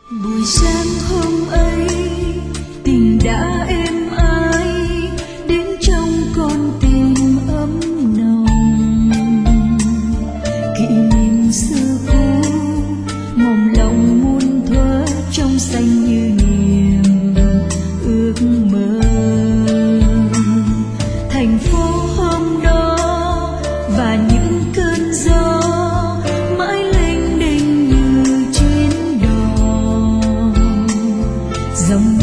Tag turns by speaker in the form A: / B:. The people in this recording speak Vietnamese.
A: Buổi sáng hôm ấy tình đã êm ái đến trong con tim ấm nồng, kỷ niệm xưa cũ mỏng lòng muôn thuở trong xanh như niềm ước mơ. Thành phố hôm đó và những cơn gió mãi lênh đênh như chuyến đò dòng